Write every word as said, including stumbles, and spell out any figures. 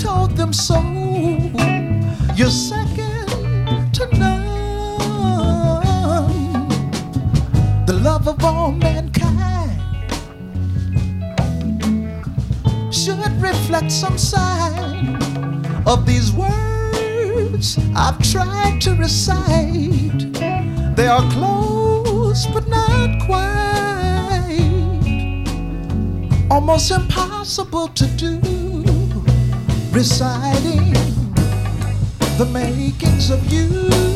told them so. You're second to none, the love of all mankind should reflect some sign of these words I've tried to recite. They are close but not quite, almost impossible to do, reciting the makings of you.